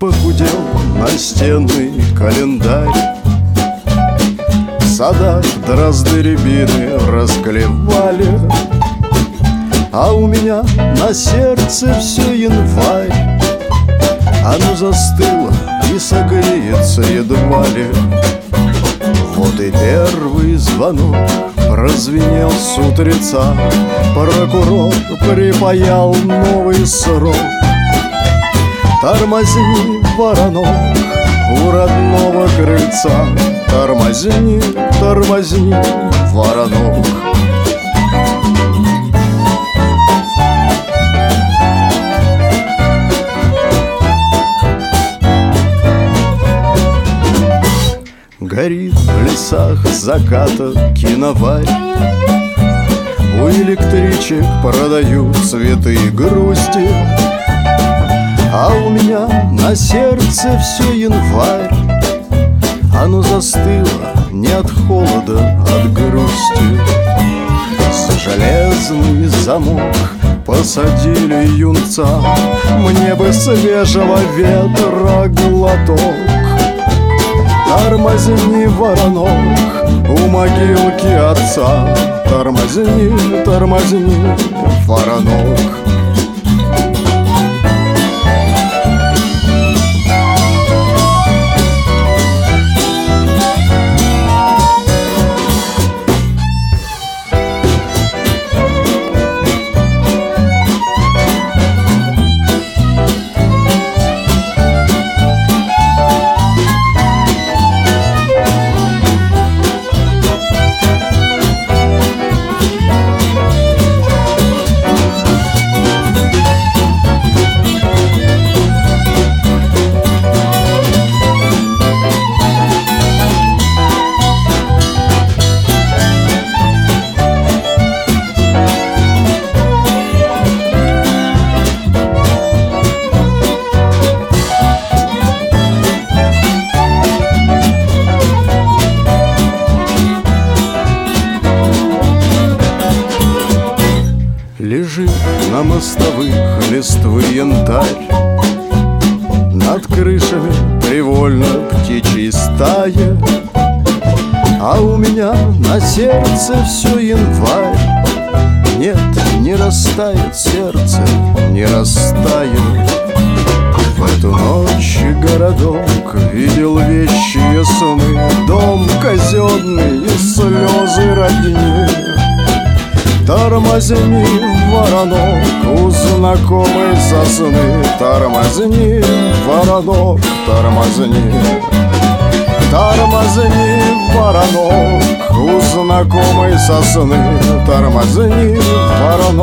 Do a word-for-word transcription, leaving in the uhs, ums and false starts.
похудел настенный календарь. В садах дрозды рябины расклевали, а у меня на сердце все январь. Оно застыло и согреется едва ли. Вот и первый звонок прозвенел с утреца. Прокурор припаял новый срок. Тормозни, воронок, у родного крыльца. Тормозни, тормозни, воронок. Горит в лесах заката киноварь. У электричек продают цветы и грусти, а у меня на сердце все январь. Оно застыло не от холода, от грусти. За железный замок посадили юнца. Мне бы свежего ветра глоток. Тормозни, воронок, у могилки отца. Тормозни, тормозни, воронок. Лежит на мостовых листвы янтарь. Над крышами привольно птичьи стаи, а у меня на сердце все январь. Нет, не растает сердце, не растает. В эту ночь городок видел вещие сны, дом казенный и слезы родни. Тормозни, воронок, у знакомой сосны. Тормозни, воронок, тормозни. Тормозни, воронок, у знакомой сосны. Тормозни, воронок.